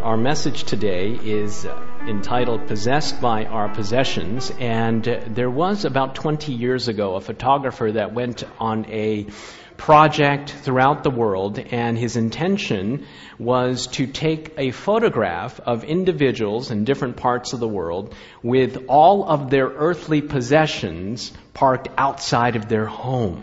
Our message today is entitled Possessed by Our Possessions, and there was about 20 years ago a photographer that went on a project throughout the world, and his intention was to take a photograph of individuals in different parts of the world with all of their earthly possessions parked outside of their home.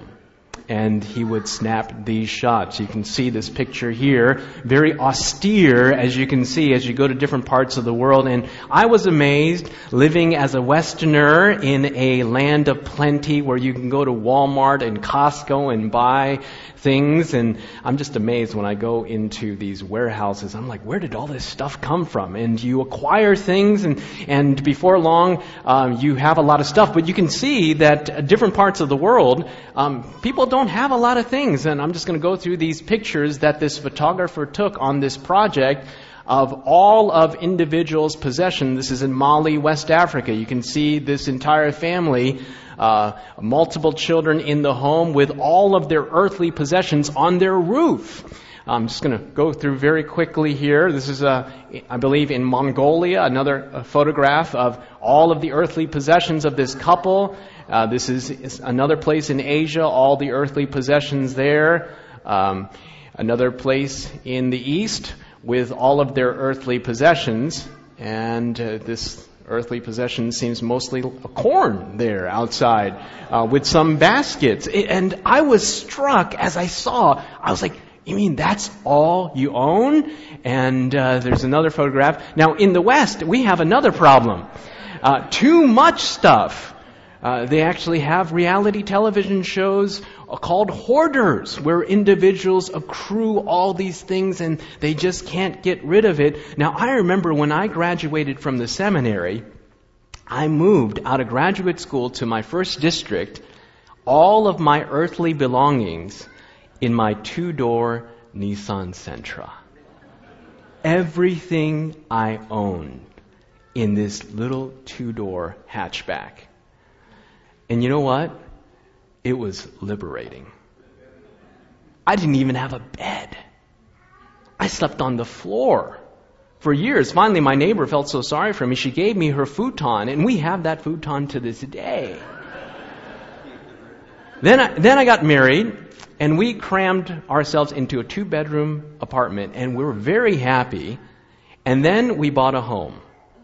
And he would snap these shots. You can see this picture here, very austere, as you can see, as you go to different parts of the world. And I was amazed, living as a Westerner in a land of plenty where you can go to Walmart and Costco and buy things. And I'm just amazed when I go into these warehouses. I'm like, where did all this stuff come from? And you acquire things, and before long, you have a lot of stuff. But you can see that different parts of the world, people don't have a lot of things. And I'm just going to go through these pictures that this photographer took on this project of all of individuals' possessions. This is in Mali, West Africa. You can see this entire family, multiple children in the home with all of their earthly possessions on their roof. I'm just going to go through very quickly here. This is, I believe, in Mongolia, another photograph of all of the earthly possessions of this couple. This is another place in Asia, all the earthly possessions there. Another place in the East with all of their earthly possessions. And this earthly possession seems mostly corn there outside with some baskets. And I was struck as I saw. I was like, you mean that's all you own? And there's another photograph. Now, in the West, we have another problem. Too much stuff. They actually have reality television shows called hoarders, where individuals accrue all these things and they just can't get rid of it. Now, I remember when I graduated from the seminary, I moved out of graduate school to my first district, all of my earthly belongings in my two-door Nissan Sentra. Everything I owned in this little two-door hatchback. And you know what? It was liberating. I didn't even have a bed. I slept on the floor for years. Finally, my neighbor felt so sorry for me, she gave me her futon, and we have that futon to this day. Then I got married, and we crammed ourselves into a 2-bedroom apartment, and we were very happy. And then we bought a home.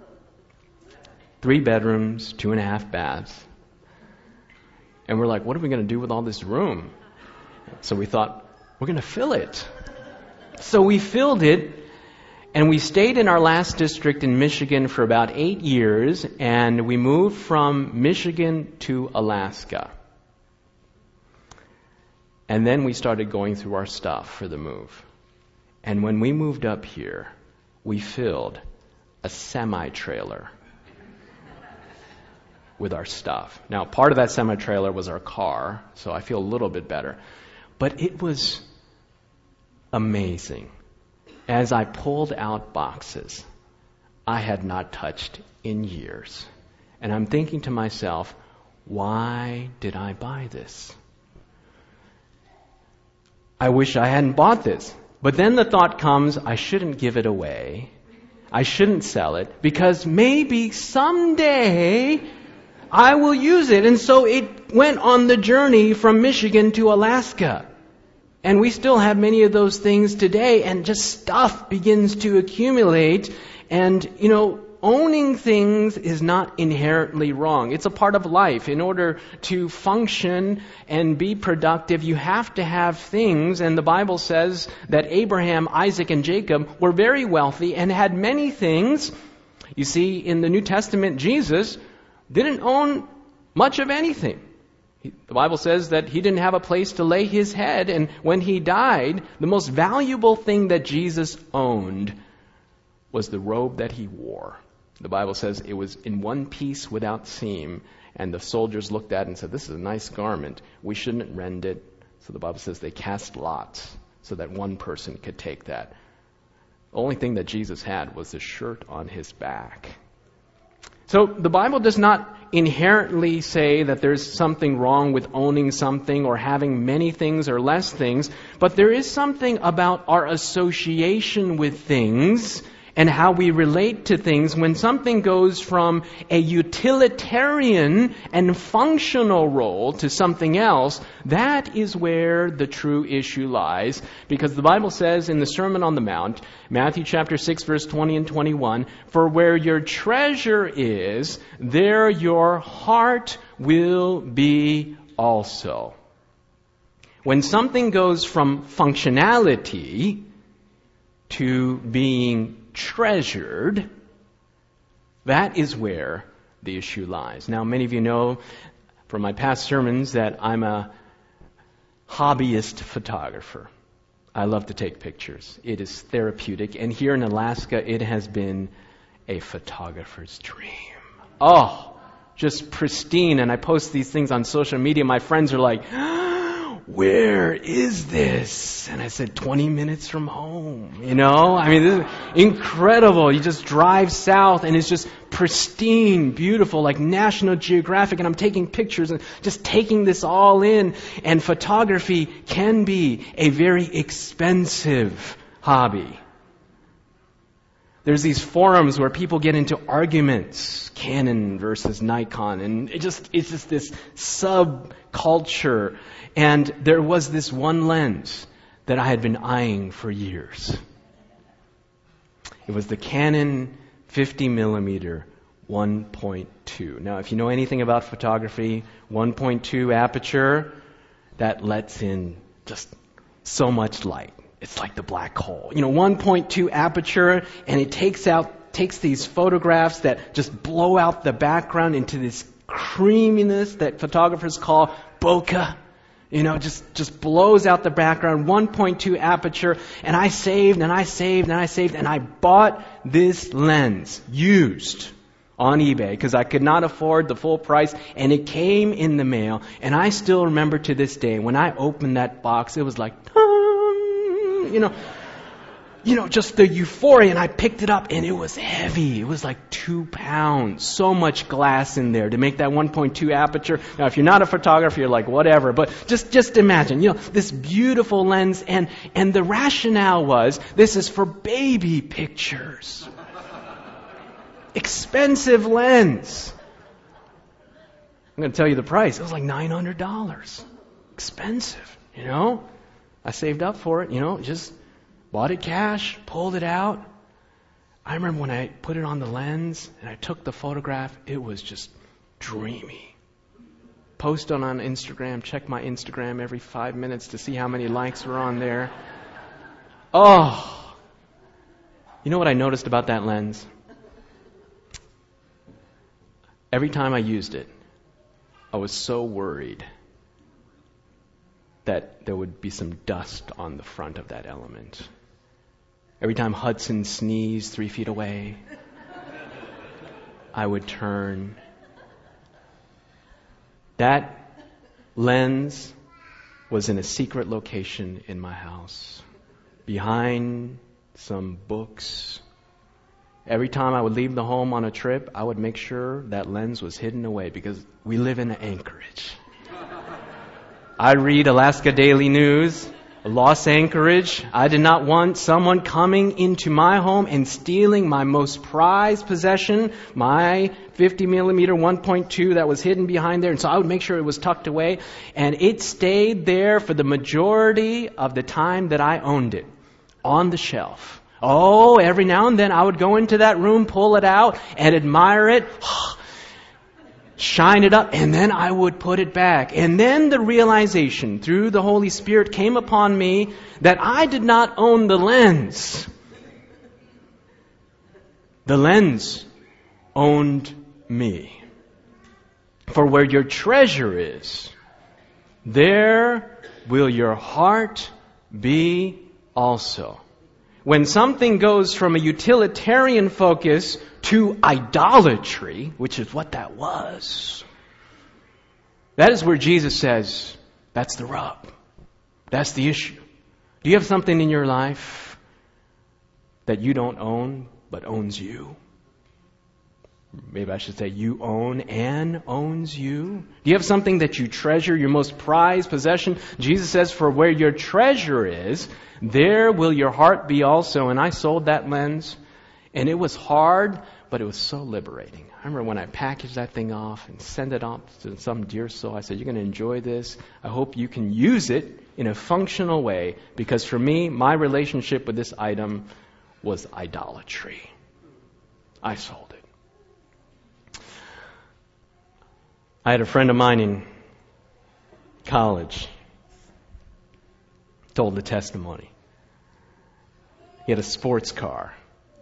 3 bedrooms, 2.5 baths. And we're like, what are we going to do with all this room? So we thought, we're going to fill it. So we filled it, and we stayed in our last district in Michigan for about 8 years, and we moved from Michigan to Alaska. And then we started going through our stuff for the move. And when we moved up here, we filled a semi-trailer with our stuff. Now, part of that semi-trailer was our car, so I feel a little bit better. But it was amazing. As I pulled out boxes I had not touched in years. And I'm thinking to myself, why did I buy this? I wish I hadn't bought this. But then the thought comes, I shouldn't give it away. I shouldn't sell it, because maybe someday I will use it. And so it went on the journey from Michigan to Alaska. And we still have many of those things today, and just stuff begins to accumulate. And, owning things is not inherently wrong. It's a part of life. In order to function and be productive, you have to have things. And the Bible says that Abraham, Isaac, and Jacob were very wealthy and had many things. You see, in the New Testament, Jesus didn't own much of anything. The Bible says that he didn't have a place to lay his head, and when he died, the most valuable thing that Jesus owned was the robe that he wore. The Bible says it was in one piece without seam, and the soldiers looked at it and said, this is a nice garment. We shouldn't rend it. So the Bible says they cast lots so that one person could take that. The only thing that Jesus had was the shirt on his back. So the Bible does not inherently say that there's something wrong with owning something or having many things or less things, but there is something about our association with things and how we relate to things, when something goes from a utilitarian and functional role to something else, that is where the true issue lies. Because the Bible says in the Sermon on the Mount, Matthew chapter 6, verse 20 and 21, "For where your treasure is, there your heart will be also." When something goes from functionality to being treasured, that is where the issue lies. Now, many of you know from my past sermons that I'm a hobbyist photographer. I love to take pictures. It is therapeutic. And here in Alaska, it has been a photographer's dream. Oh, just pristine. And I post these things on social media. My friends are like, "Where is this?" And I said, 20 minutes from home. I mean, this is incredible. You just drive south and it's just pristine, beautiful, like National Geographic. And I'm taking pictures and just taking this all in. And photography can be a very expensive hobby. There's these forums where people get into arguments, Canon versus Nikon, and it's just this subculture. And there was this one lens that I had been eyeing for years. It was the Canon 50mm 1.2. Now, if you know anything about photography, 1.2 aperture, that lets in just so much light. It's like the black hole. 1.2 aperture, and it takes these photographs that just blow out the background into this creaminess that photographers call bokeh. Just blows out the background, 1.2 aperture, and I saved, and I bought this lens, used, on eBay, because I could not afford the full price, and it came in the mail, and I still remember to this day, when I opened that box, it was like, just the euphoria, and I picked it up, and it was heavy. It was like 2 pounds. So much glass in there to make that 1.2 aperture. Now, if you're not a photographer, you're like, whatever. But just imagine, this beautiful lens, and the rationale was, this is for baby pictures. Expensive lens. I'm going to tell you the price. It was like $900. Expensive, I saved up for it, just bought it cash, pulled it out. I remember when I put it on the lens and I took the photograph, it was just dreamy. Post on Instagram, check my Instagram every 5 minutes to see how many likes were on there. Oh! You know what I noticed about that lens? Every time I used it, I was so worried that there would be some dust on the front of that element. Every time Hudson sneezed 3 feet away, I would turn. That lens was in a secret location in my house, behind some books. Every time I would leave the home on a trip, I would make sure that lens was hidden away, because we live in Anchorage. I read Alaska Daily News, Los Anchorage. I did not want someone coming into my home and stealing my most prized possession, my 50mm 1.2 that was hidden behind there. And so I would make sure it was tucked away. And it stayed there for the majority of the time that I owned it, on the shelf. Oh, every now and then I would go into that room, pull it out, and admire it. Shine it up, and then I would put it back. And then the realization through the Holy Spirit came upon me that I did not own the lens. The lens owned me. For where your treasure is, there will your heart be also. When something goes from a utilitarian focus to idolatry, which is what that was, that is where Jesus says, that's the rub. That's the issue. Do you have something in your life that you don't own, but owns you? Maybe I should say you own and owns you. Do you have something that you treasure, your most prized possession? Jesus says, for where your treasure is, there will your heart be also. And I sold that lens, And it was hard, but it was so liberating. I remember when I packaged that thing off and sent it off to some dear soul, I said, you're going to enjoy this. I hope you can use it in a functional way, because for me, my relationship with this item was idolatry. I sold it. I had a friend of mine in college, told the testimony. He had a sports car.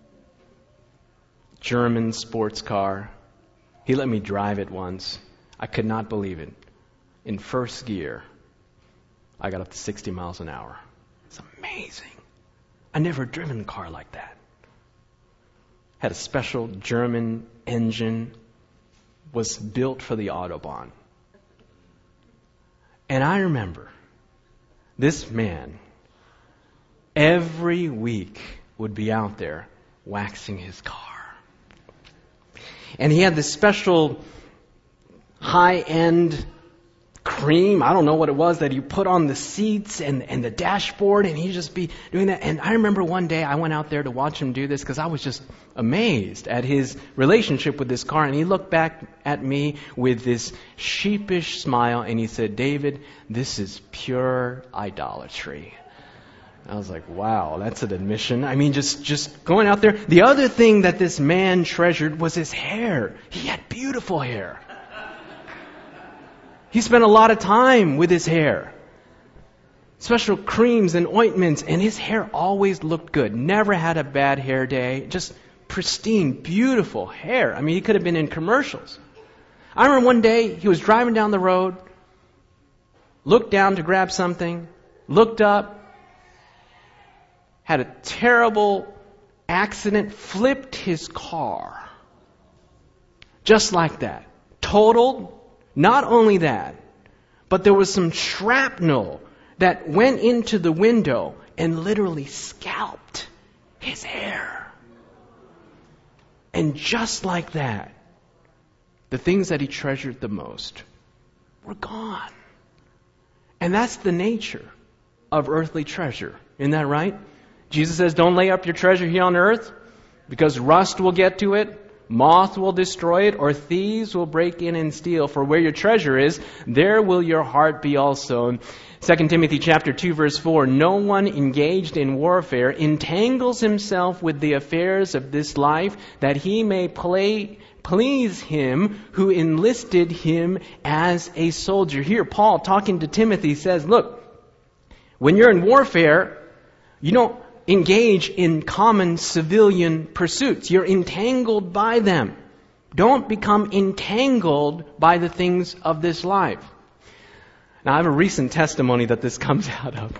German sports car. He let me drive it once. I could not believe it. In first gear, I got up to 60 miles an hour. It's amazing. I never driven a car like that. Had a special German engine. Was built for the Autobahn. And I remember this man every week would be out there waxing his car. And he had this special high-end cream, I don't know what it was, that you put on the seats and the dashboard, and he'd just be doing that. And I remember one day I went out there to watch him do this because I was just amazed at his relationship with this car. And he looked back at me with this sheepish smile, and he said, David, this is pure idolatry. I was like, wow, that's an admission. I mean, just going out there. The other thing that this man treasured was his hair. He had beautiful hair. He spent a lot of time with his hair. Special creams and ointments, and his hair always looked good. Never had a bad hair day. Just pristine, beautiful hair. I mean, he could have been in commercials. I remember one day he was driving down the road, looked down to grab something, looked up, had a terrible accident, flipped his car. Just like that. Totaled. Not only that, but there was some shrapnel that went into the window and literally scalped his hair. And just like that, the things that he treasured the most were gone. And that's the nature of earthly treasure. Isn't that right? Jesus says, don't lay up your treasure here on earth, because rust will get to it, moth will destroy it, or thieves will break in and steal. For where your treasure is, there will your heart be also. 2 Timothy chapter 2, verse 4, no one engaged in warfare entangles himself with the affairs of this life, that he may please him who enlisted him as a soldier. Here, Paul, talking to Timothy, says, look, when you're in warfare, you don't engage in common civilian pursuits. You're entangled by them. Don't become entangled by the things of this life. Now, I have a recent testimony that this comes out of.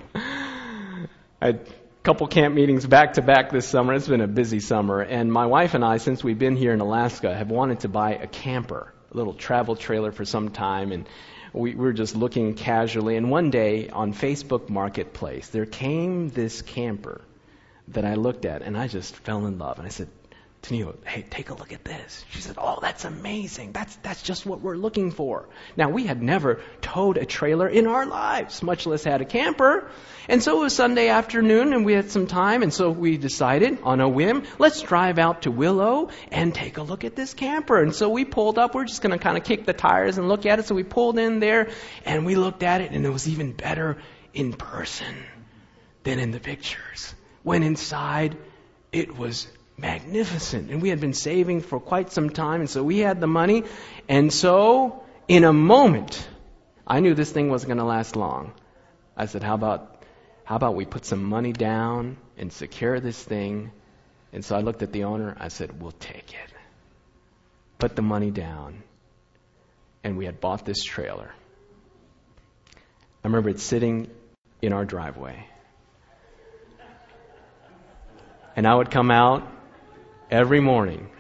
I had a couple camp meetings back to back this summer. It's been a busy summer. And my wife and I, since we've been here in Alaska, have wanted to buy a camper, a little travel trailer for some time. And we were just looking casually. And one day on Facebook Marketplace, there came this camper that I looked at, and I just fell in love. And I said, Tennille, hey, take a look at this. She said, oh, that's amazing. That's just what we're looking for. Now, we had never towed a trailer in our lives, much less had a camper. And so it was Sunday afternoon, and we had some time, and so we decided on a whim, let's drive out to Willow and take a look at this camper. And so we pulled up. We're just going to kind of kick the tires and look at it. So we pulled in there, and we looked at it, and it was even better in person than in the pictures. Went inside, it was magnificent. And we had been saving for quite some time, and so we had the money. And so, in a moment, I knew this thing wasn't going to last long. I said, how about we put some money down and secure this thing? And so I looked at the owner. I said, we'll take it. Put the money down. And we had bought this trailer. I remember it sitting in our driveway. And I would come out every morning,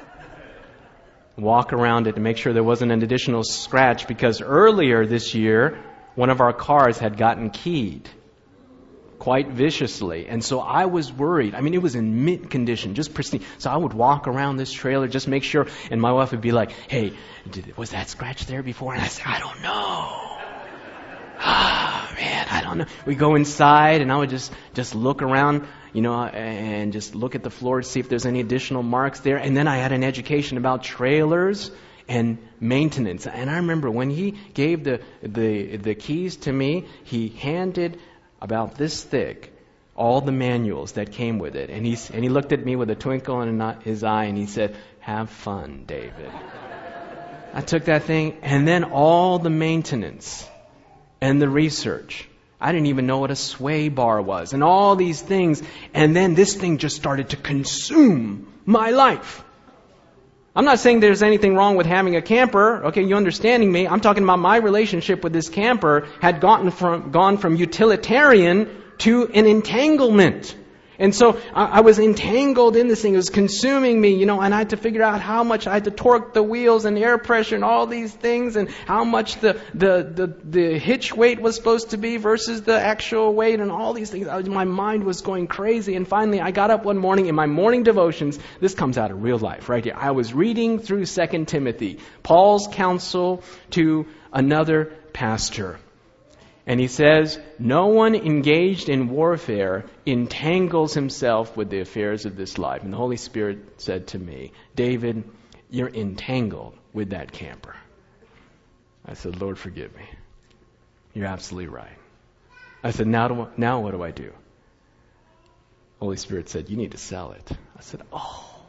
walk around it to make sure there wasn't an additional scratch, because earlier this year, one of our cars had gotten keyed quite viciously. And so I was worried. I mean, it was in mint condition, just pristine. So I would walk around this trailer, just make sure, and my wife would be like, hey, was that scratch there before? And I said, I don't know. Oh, man, I don't know. We go inside, and I would just look around. and just look at the floor to see if there's any additional marks there. And then I had an education about trailers and maintenance. And I remember when he gave the keys to me, he handed about this thick all the manuals that came with it. And he looked at me with a twinkle in his eye and he said, "Have fun, David." I took that thing, and then all the maintenance and the research. I didn't even know what a sway bar was and all these things. And then this thing just started to consume my life. I'm not saying there's anything wrong with having a camper. Okay, you understanding me? I'm talking about my relationship with this camper had gone from utilitarian to an entanglement. And so I was entangled in this thing. It was consuming me, and I had to figure out how much I had to torque the wheels and air pressure and all these things, and how much the hitch weight was supposed to be versus the actual weight and all these things. My mind was going crazy. And finally, I got up one morning in my morning devotions. This comes out of real life right here. I was reading through 2 Timothy, Paul's counsel to another pastor. And he says, "No one engaged in warfare entangles himself with the affairs of this life." And the Holy Spirit said to me, "David, you're entangled with that camper." I said, "Lord, forgive me. You're absolutely right." I said, now what do I do? Holy Spirit said, "You need to sell it." I said, "Oh."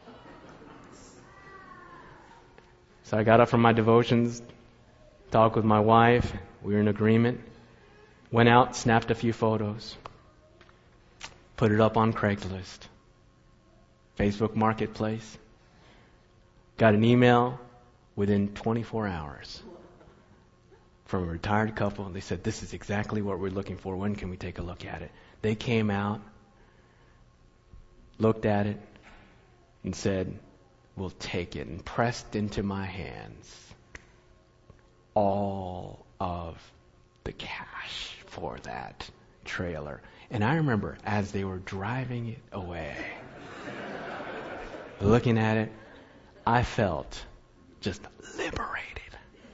So I got up from my devotions, talked with my wife. We were in agreement. Went out, snapped a few photos, put it up on Craigslist, Facebook Marketplace. Got an email within 24 hours from a retired couple. They said, "This is exactly what we're looking for. When can we take a look at it?" They came out, looked at it, and said, "We'll take it," and pressed into my hands all of the cash for that trailer. And I remember as they were driving it away, looking at it, I felt just liberated.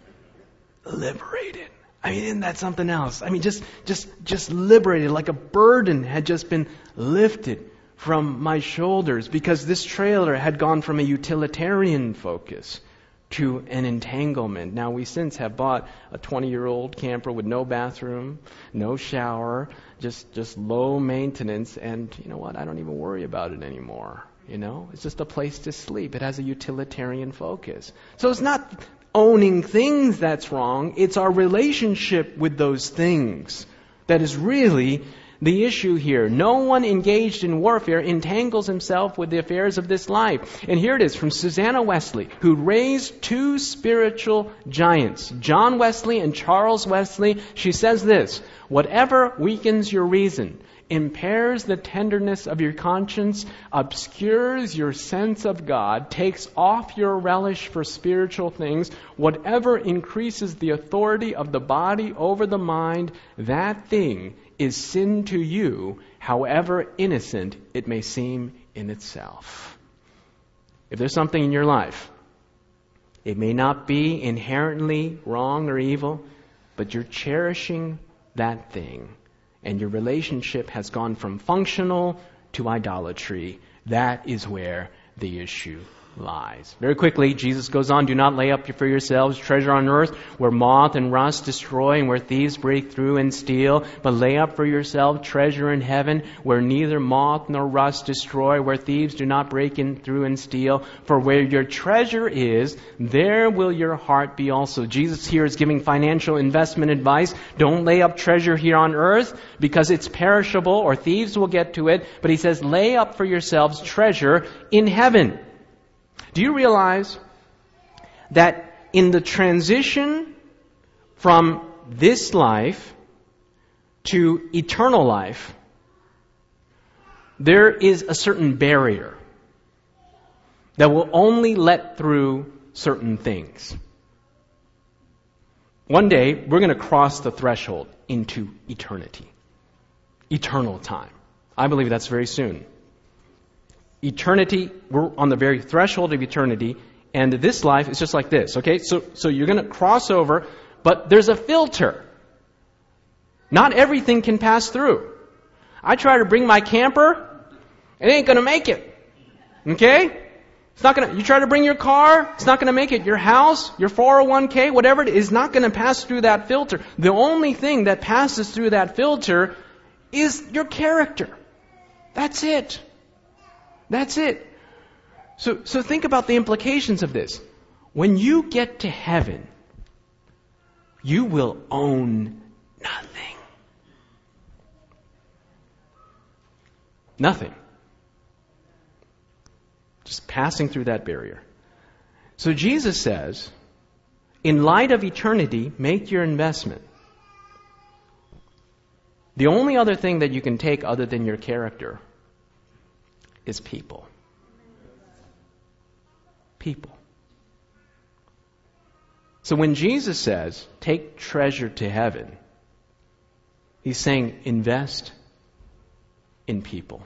I mean, isn't that something else? I mean, just liberated, like a burden had just been lifted from my shoulders, because this trailer had gone from a utilitarian focus to an entanglement. Now, we since have bought a 20-year-old camper with no bathroom, no shower, just low maintenance, and you know what? I don't even worry about it anymore. It's just a place to sleep. It has a utilitarian focus. So it's not owning things that's wrong. It's our relationship with those things that is really the issue here. No one engaged in warfare entangles himself with the affairs of this life. And here it is from Susanna Wesley, who raised two spiritual giants, John Wesley and Charles Wesley. She says this: "Whatever weakens your reason, impairs the tenderness of your conscience, obscures your sense of God, takes off your relish for spiritual things, whatever increases the authority of the body over the mind, that thing is sin to you, however innocent it may seem in itself." If there's something in your life, it may not be inherently wrong or evil, but you're cherishing that thing, and your relationship has gone from functional to idolatry, that is where the issue lies. Very quickly, Jesus goes on, "Do not lay up for yourselves treasure on earth, where moth and rust destroy and where thieves break through and steal, but lay up for yourselves treasure in heaven, where neither moth nor rust destroy, where thieves do not break in through and steal. For where your treasure is, there will your heart be also." Jesus here is giving financial investment advice. Don't lay up treasure here on earth because it's perishable or thieves will get to it. But he says, lay up for yourselves treasure in heaven. Do you realize that in the transition from this life to eternal life, there is a certain barrier that will only let through certain things? One day, we're going to cross the threshold into eternity. Eternal time. I believe that's very soon. Eternity, we're on the very threshold of eternity, and this life is just like this, okay? So you're going to cross over, but there's a filter. Not everything can pass through. I try to bring my camper, it ain't going to make it. Okay? It's not going to, you try to bring your car, it's not going to make it. Your house, your 401k, whatever it is not going to pass through that filter. The only thing that passes through that filter is your character. That's it. That's it. So think about the implications of this. When you get to heaven, you will own nothing. Nothing. Just passing through that barrier. So Jesus says, in light of eternity, make your investment. The only other thing that you can take other than your character is people. People. So when Jesus says, take treasure to heaven, He's saying, invest in people.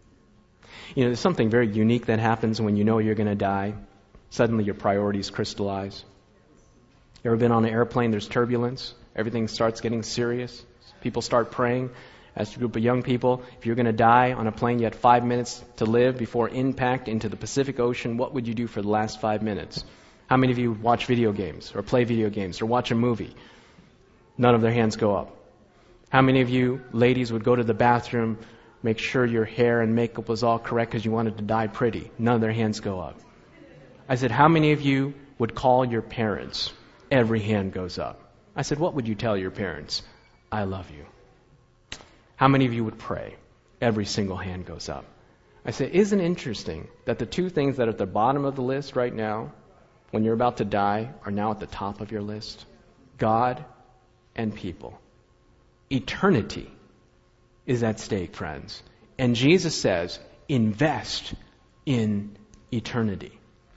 You know, there's something very unique that happens when you know you're going to die. Suddenly your priorities crystallize. You ever been on an airplane, there's turbulence, everything starts getting serious. People start praying. As a group of young people, if you're going to die on a plane, you had 5 minutes to live before impact into the Pacific Ocean, what would you do for the last 5 minutes? How many of you watch video games or play video games or watch a movie? None of their hands go up. How many of you ladies would go to the bathroom, make sure your hair and makeup was all correct because you wanted to die pretty? None of their hands go up. I said, how many of you would call your parents? Every hand goes up. I said, what would you tell your parents? I love you. How many of you would pray? Every single hand goes up. I said, isn't it interesting that the two things that are at the bottom of the list right now, when you're about to die, are now at the top of your list? God and people. Eternity is at stake, friends. And Jesus says, invest in eternity.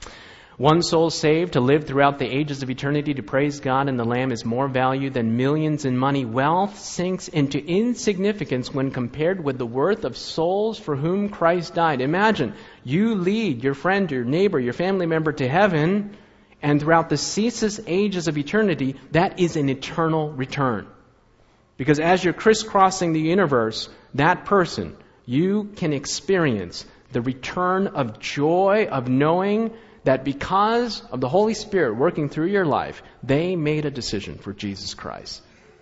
One soul saved to live throughout the ages of eternity to praise God and the Lamb is more value than millions in money. Wealth sinks into insignificance when compared with the worth of souls for whom Christ died. Imagine, you lead your friend, your neighbor, your family member to heaven, and throughout the ceaseless ages of eternity, that is an eternal return. Because as you're crisscrossing the universe, that person, you can experience the return of joy of knowing that because of the Holy Spirit working through your life, they made a decision for Jesus Christ.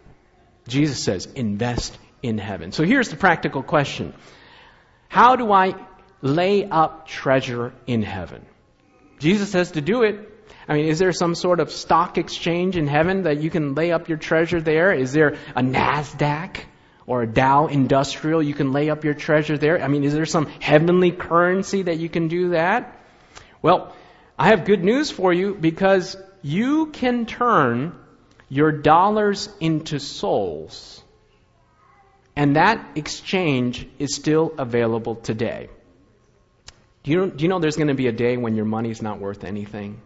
Jesus says, invest in heaven. So here's the practical question. How do I lay up treasure in heaven? Jesus says to do it. I mean, is there some sort of stock exchange in heaven that you can lay up your treasure there? Is there a NASDAQ or a Dow Industrial you can lay up your treasure there? I mean, is there some heavenly currency that you can do that? Well, I have good news for you because you can turn your dollars into souls. And that exchange is still available today. Do you know there's going to be a day when your money's not worth anything?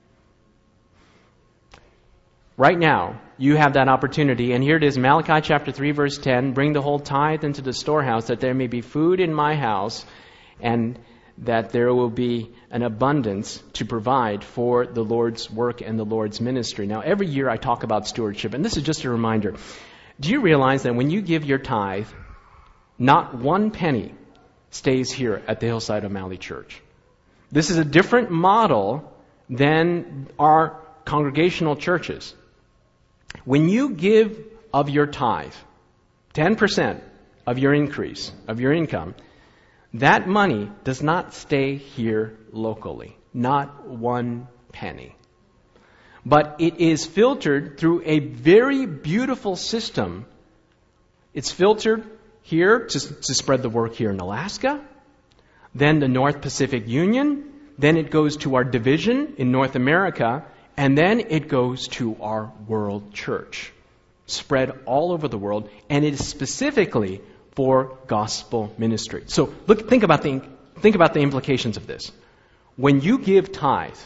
Right now, you have that opportunity, and here it is, Malachi chapter 3, verse 10, bring the whole tithe into the storehouse, that there may be food in my house, and that there will be an abundance to provide for the Lord's work and the Lord's ministry. Now, every year I talk about stewardship, and this is just a reminder. Do you realize that when you give your tithe, not one penny stays here at the Hillside O'Malley Church? This is a different model than our congregational churches. When you give of your tithe, 10% of your increase, of your income, that money does not stay here locally. Not one penny. But it is filtered through a very beautiful system. It's filtered here to spread the work here in Alaska, then the North Pacific Union, then it goes to our division in North America, and then it goes to our world church, spread all over the world, and it is specifically for gospel ministry. So think about the implications of this. When you give tithe,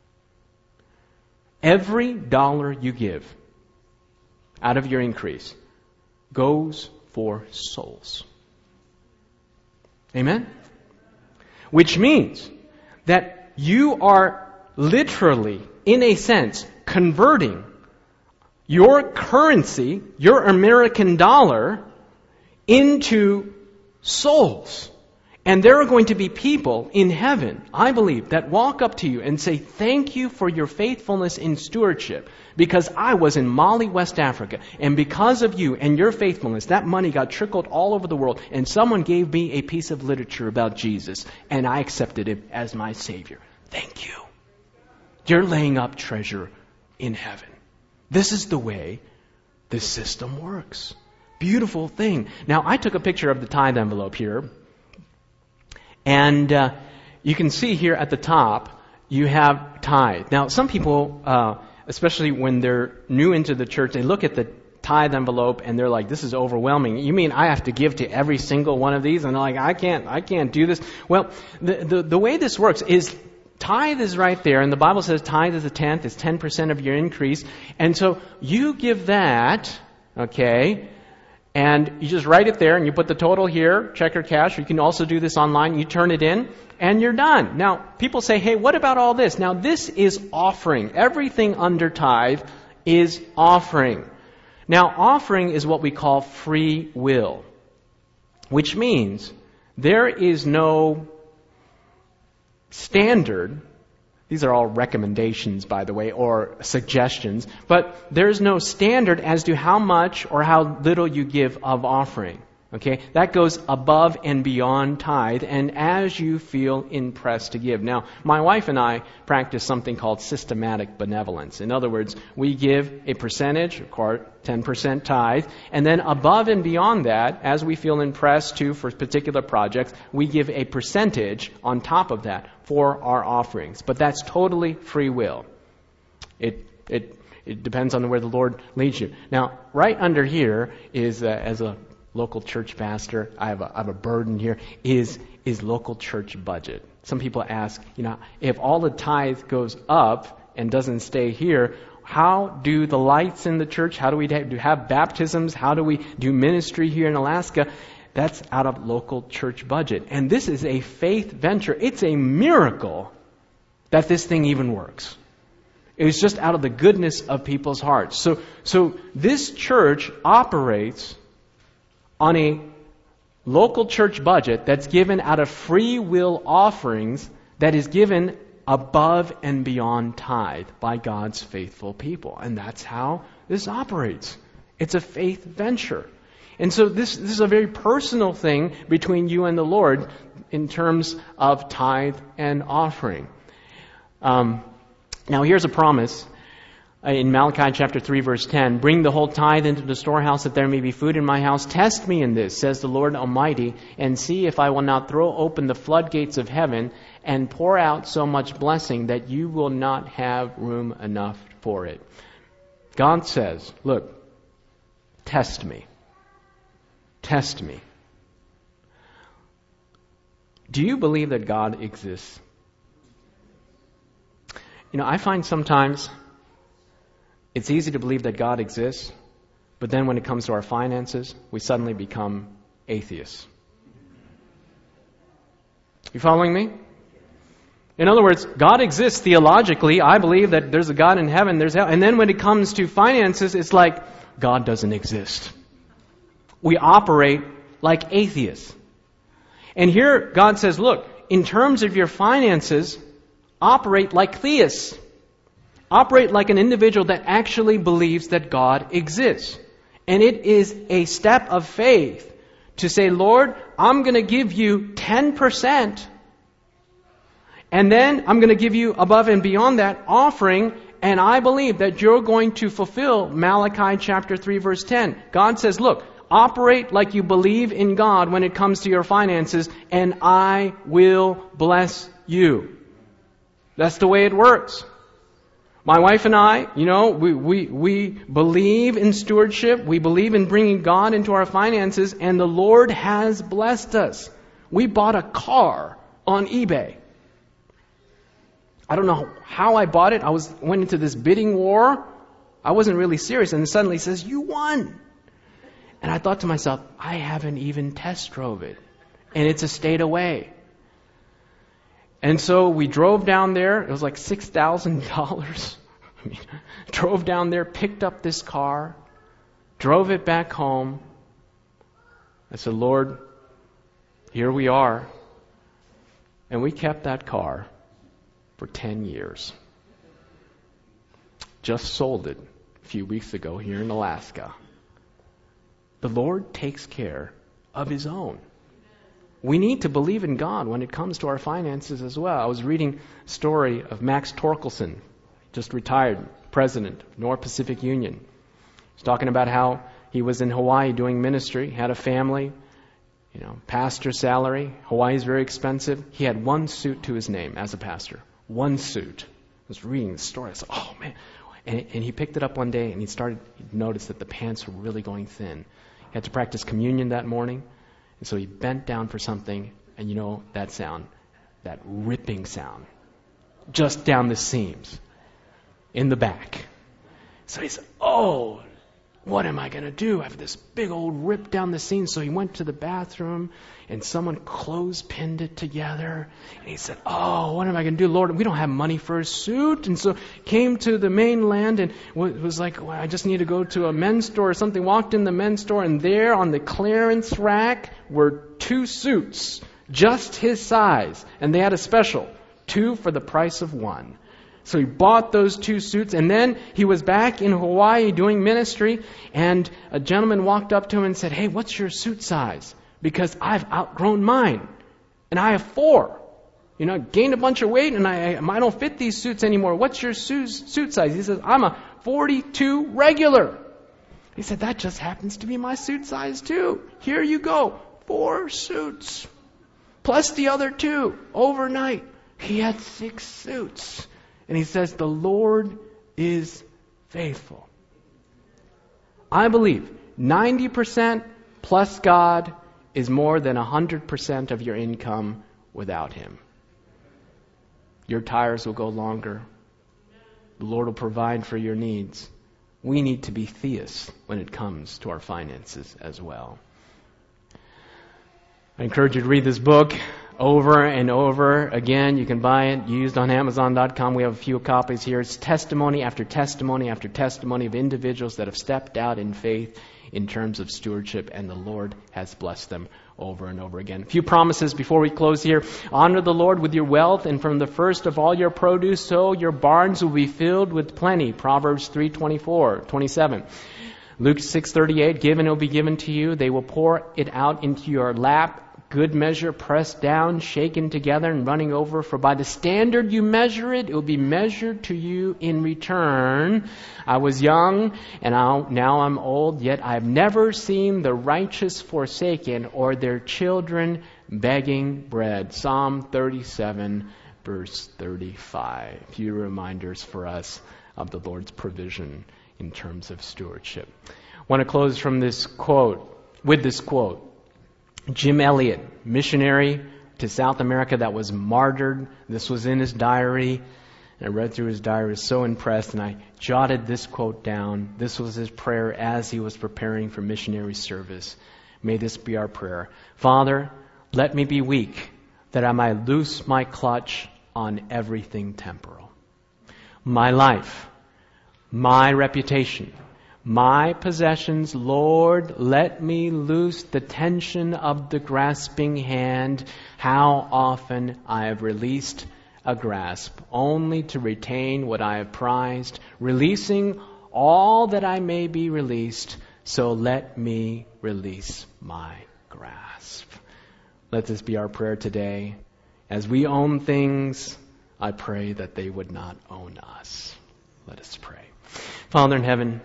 every dollar you give out of your increase goes for souls. Amen? Which means that you are literally, in a sense, converting your currency, your American dollar, into souls. And there are going to be people in heaven, I believe, that walk up to you and say, thank you for your faithfulness in stewardship, because I was in Mali, West Africa, and because of you and your faithfulness, that money got trickled all over the world, and someone gave me a piece of literature about Jesus, and I accepted him as my Savior. Thank you. You're laying up treasure in heaven. This is the way this system works. Beautiful thing. Now, I took a picture of the tithe envelope here. And you can see here at the top, you have tithe. Now, some people, especially when they're new into the church, they look at the tithe envelope and they're like, this is overwhelming. You mean I have to give to every single one of these? And they're like, I can't do this. Well, the way this works is tithe is right there, and the Bible says tithe is a tenth, it's 10% of your increase. And so you give that, okay, and you just write it there, and you put the total here, check or cash. You can also do this online. You turn it in, and you're done. Now, people say, hey, what about all this? Now, this is offering. Everything under tithe is offering. Now, offering is what we call free will, which means there is no standard. These are all recommendations, by the way, or suggestions. But there's no standard as to how much or how little you give of offering. Okay? That goes above and beyond tithe, and as you feel impressed to give. Now, my wife and I practice something called systematic benevolence. In other words, we give a percentage, of course, 10% tithe, and then above and beyond that, as we feel impressed to for particular projects, we give a percentage on top of that for our offerings. But that's totally free will. It depends on where the Lord leads you. Now, right under here is, as a local church pastor, I have a burden here, is local church budget. Some people ask, if all the tithe goes up and doesn't stay here, how do the lights in the church, how do we have baptisms, how do we do ministry here in Alaska? That's out of local church budget. And this is a faith venture. It's a miracle that this thing even works. It's just out of the goodness of people's hearts. So this church operates on a local church budget that's given out of free will offerings that is given above and beyond tithe by God's faithful people. And that's how this operates. It's a faith venture. And so this is a very personal thing between you and the Lord in terms of tithe and offering. Now here's a promise. In Malachi chapter 3 verse 10, bring the whole tithe into the storehouse that there may be food in my house. Test me in this, says the Lord Almighty, and see if I will not throw open the floodgates of heaven and pour out so much blessing that you will not have room enough for it. God says, look, test me. Test me. Do you believe that God exists? I find sometimes it's easy to believe that God exists, but then when it comes to our finances, we suddenly become atheists. You following me? In other words, God exists theologically. I believe that there's a God in heaven, there's hell. And then when it comes to finances, it's like God doesn't exist. We operate like atheists. And here God says, look, in terms of your finances, operate like theists. Operate like an individual that actually believes that God exists. And it is a step of faith to say, Lord, I'm going to give you 10%. And then I'm going to give you above and beyond that offering. And I believe that you're going to fulfill Malachi chapter 3 verse 10. God says, look, operate like you believe in God when it comes to your finances, and I will bless you. That's the way it works. My wife and I, we believe in stewardship. We believe in bringing God into our finances, and the Lord has blessed us. We bought a car on eBay. I don't know how I bought it. I went into this bidding war. I wasn't really serious, and suddenly it says, you won. And I thought to myself, I haven't even test drove it. And it's a state away. And so we drove down there. It was like $6,000. Drove down there, picked up this car, drove it back home. I said, Lord, here we are, and we kept that car for 10 years. Just sold it a few weeks ago here in Alaska. The Lord takes care of His own. We need to believe in God when it comes to our finances as well. I was reading a story of Max Torkelson, just retired president of North Pacific Union. He's talking about how he was in Hawaii doing ministry, had a family, pastor salary. Hawaii is very expensive. He had one suit to his name as a pastor. One suit. I was reading the story. I said, oh man. And he picked it up one day and he noticed that the pants were really going thin. He had to practice communion that morning. And so he bent down for something, and that sound, that ripping sound, just down the seams, in the back. So he said, oh, what am I going to do? I have this big old rip down the seams. So he went to the bathroom, and someone clothespinned it together. And he said, oh, what am I going to do? Lord, we don't have money for a suit. And so came to the mainland and was like, well, I just need to go to a men's store or something. Walked in the men's store, and there on the clearance rack were 2 suits, just his size. And they had a special, 2 for the price of 1. So he bought those 2 suits, and then he was back in Hawaii doing ministry, and a gentleman walked up to him and said, hey, what's your suit size? Because I've outgrown mine, and I have 4. Gained a bunch of weight, and I don't fit these suits anymore. What's your suit size? He says, I'm a 42 regular. He said, that just happens to be my suit size too. Here you go, 4 suits. Plus the other 2, overnight. He had 6 suits. And he says, the Lord is faithful. I believe 90% plus God is more than 100% of your income without Him. Your tires will go longer. The Lord will provide for your needs. We need to be theists when it comes to our finances as well. I encourage you to read this book over and over again. You can buy it used on Amazon.com. We have a few copies here. It's testimony after testimony after testimony of individuals that have stepped out in faith in terms of stewardship, and the Lord has blessed them over and over again. A few promises before we close here. Honor the Lord with your wealth, and from the first of all your produce, so your barns will be filled with plenty. Proverbs 3:27. Luke 6:38. Give and it will be given to you. They will pour it out into your lap. Good measure, pressed down, shaken together, and running over. For by the standard you measure it, it will be measured to you in return. I was young, and now I'm old, yet I have never seen the righteous forsaken or their children begging bread. Psalm 37, verse 35. A few reminders for us of the Lord's provision in terms of stewardship. I want to close with this quote. Jim Elliot, missionary to South America that was martyred. This was in his diary. And I read through his diary. I was so impressed, and I jotted this quote down. This was his prayer as he was preparing for missionary service. May this be our prayer. Father, let me be weak, that I might loose my clutch on everything temporal. My life, my reputation, my possessions, Lord, let me loose the tension of the grasping hand. How often I have released a grasp, only to retain what I have prized, releasing all that I may be released, so let me release my grasp. Let this be our prayer today. As we own things, I pray that they would not own us. Let us pray. Father in heaven,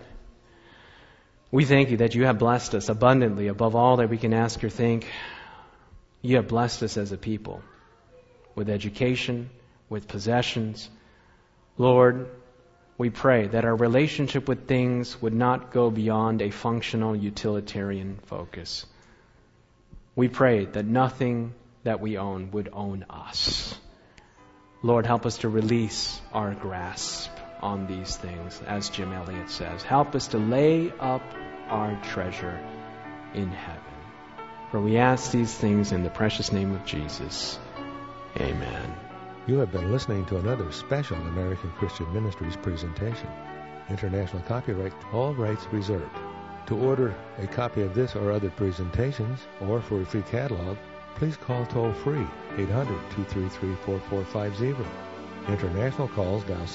we thank you that you have blessed us abundantly above all that we can ask or think. You have blessed us as a people with education, with possessions. Lord, we pray that our relationship with things would not go beyond a functional utilitarian focus. We pray that nothing that we own would own us. Lord, help us to release our grasp on these things, as Jim Elliot says. Help us to lay up our treasure in heaven. For we ask these things in the precious name of Jesus. Amen. You have been listening to another special American Christian Ministries presentation. International copyright, all rights reserved. To order a copy of this or other presentations, or for a free catalog, please call toll-free 800-233-4450. International calls dial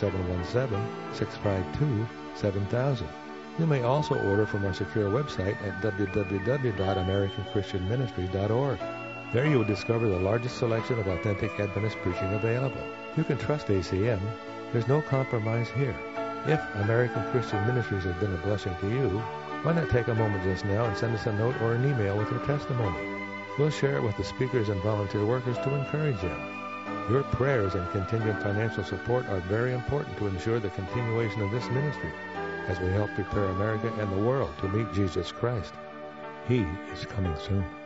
717-652-7000. You may also order from our secure website at www.americanchristianministry.org. There you will discover the largest selection of authentic Adventist preaching available. You can trust ACM. There's no compromise here. If American Christian Ministries has been a blessing to you, why not take a moment just now and send us a note or an email with your testimony? We'll share it with the speakers and volunteer workers to encourage them. Your prayers and contingent financial support are very important to ensure the continuation of this ministry as we help prepare America and the world to meet Jesus Christ. He is coming soon.